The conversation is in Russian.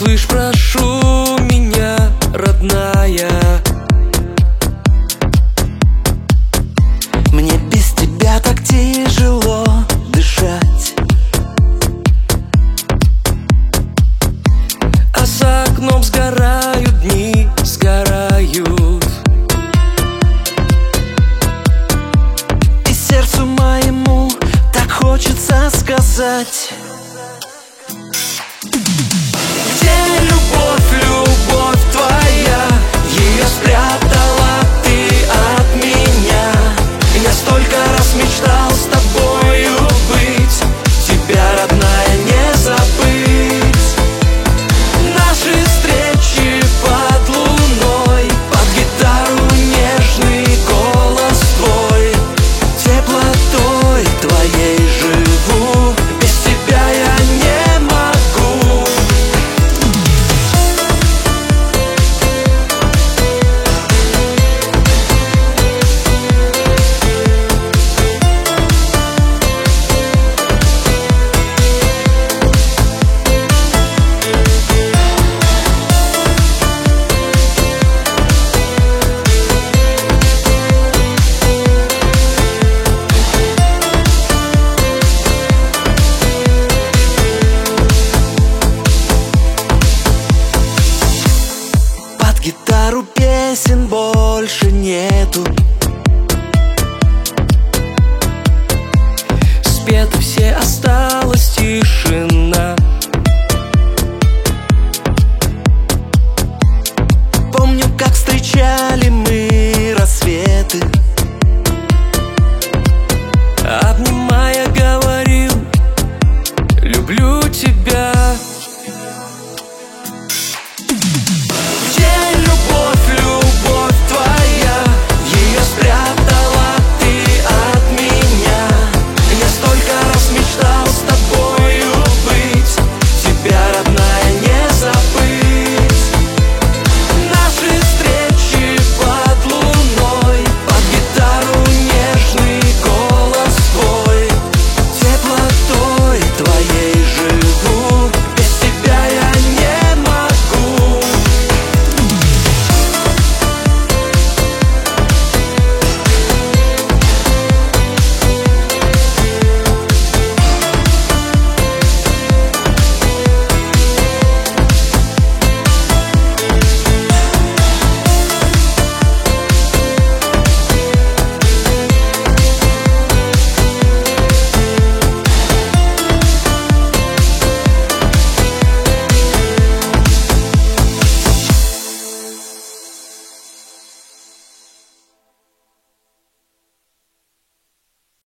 Слышь, прошу меня, родная, мне без тебя так тяжело дышать, а за окном сгорают дни, сгорают. и сердцу моему так хочется сказать: Где любовь, любовь твоя? Ее спрятала ты от меня. Я столько раз мечтал с тобою быть, тебя, родная, не забыть. Наши встречи под луной, под гитару нежный голос твой. Теплотой твоей живу, без тебя я не могу. гитару песен больше нету, Спеты все, осталась тишина.